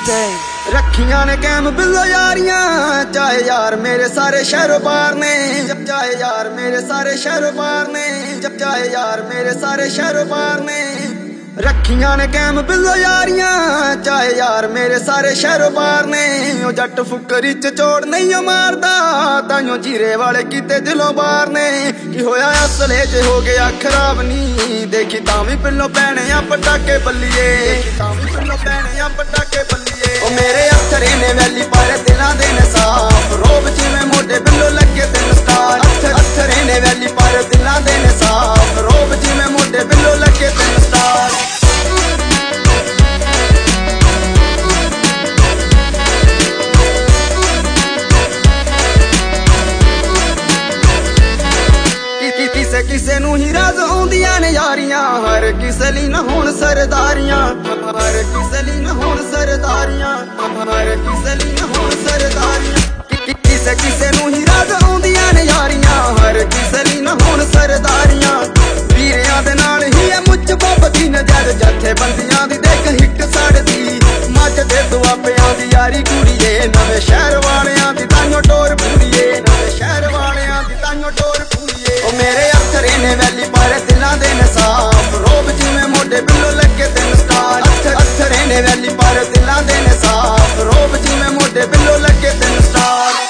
रखियां ने कैम बिल्लो यारियां, चाहे यार मेरे सारे शहरों पार ने, चाहे यार मेरे सारे शहरों पार ने, चाहे यार मेरे सारे शहरों पार ने। रखियां ने कैम बिल्लो यारियां, चाहे यार मेरे सारे शहरों पार ने। ओ जट फुकरी च चोड़ नहीं मारदा, ताइयों जीरे वाले कीते दिलों बार ने। की होया असले च हो गया खराब नी, देखी तावी पिल्लो पैने आ पटाके बल्लिए, तावी पिल्लो पैने आ पटाके बल्लिए। ओ मेरे अत्थरे ने वैली पारे दिलां दे ने साफ, रोब जिवें मोढे बिल्लो लगे तेन स्टार। अत्थरे ने वैली पारे दिलां दे ने साफ, रोब जिवें मोढे बिल्लो लगे तेन स्टार। किसे किसे नू ही राज आउंदियां ने यारियां, हर किसे ली न होण सरदारियां, हर किसे ली न होण सरदारियां, हर किसे ली न होण सरदारियां। किसे किसे नू ही राज आउंदियां ने यारियां, हर किसे ली न होण सरदारियां। वीरियां दे नाल ही है मुझ बाबती नजर, जथे बंदियां दी देख हिट सड़दी। मज दे दुआबियां दी यारी कुड़िए, नवे शहर वालियां दी ताइयों टोर पूरीए, नवे शहर वालियां दी ताइयों टोर पूरीए। ओ मेरे अत्थरे ने वैली पारे दिलां दे ने साफ, रोब जिवें मोढे बिल्लो लगे तेन स्टार। अत्थरे ने वैली पारे दिलां दे ने साफ, रोब जिवें मोढे बिल्लो लगे तेन स्टार।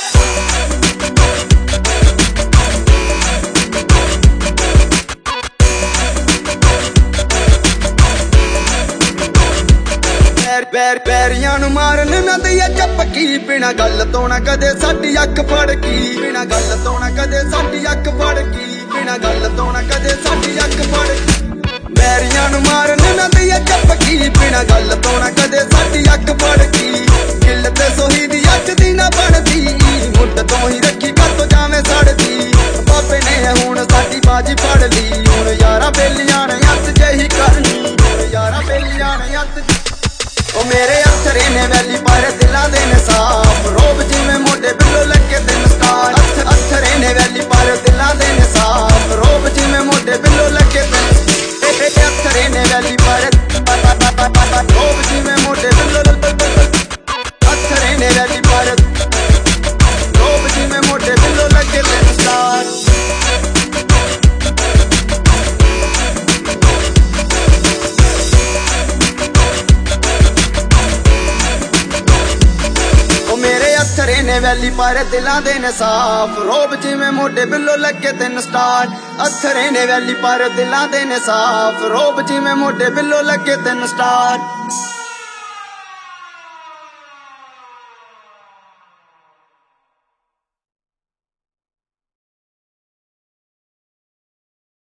पैरियां नू मारन ना दईए झपकी, बिना गल तो ना कदे साडी अख फड़की, बिना गल तो ना कदे साडी अख फड़की, बिना गल तो ना कदे साडी अख फड़की। पैरियां नू मारन ना दईए झपकी, बिना गल तो ना कदे साडी अख फड़की। किल ते सोही दी अज दी ना बनदी, मुंड तो ही रखी कर तो जावे सड़दी। बाबे ने हुण साडी बाजी फड़ ली, हुण यारा बेलियां ने अत जही करनी, हुण यारा बेलियां ने अत। ओ मेरे अत्थरे ने वैली पारे दिलां दे ने साफ, रोब जिवें मोढे बिल्लो लगे तेन स्टार। अत्थरे ने वैली पारे दिलां दे ने साफ, रोब जिवें मोढे बिल्लो लगे तेन। अत्थरे ने वैली पारे रोब जिवें मोढे बिल्लो, अत्थरे ने वैली पारे रोब जिवें मोढे बिल्लो लगे तेन स्टार। अत्थरे ने वैली पारे दिलां दे ने साफ, रोब जिवें मोढे बिल्लो लगे तेन स्टार। अत्थरे ने वैली पारे दिलां दे ने साफ, रोब जिवें मोढे बिल्लो लगे तेन स्टार।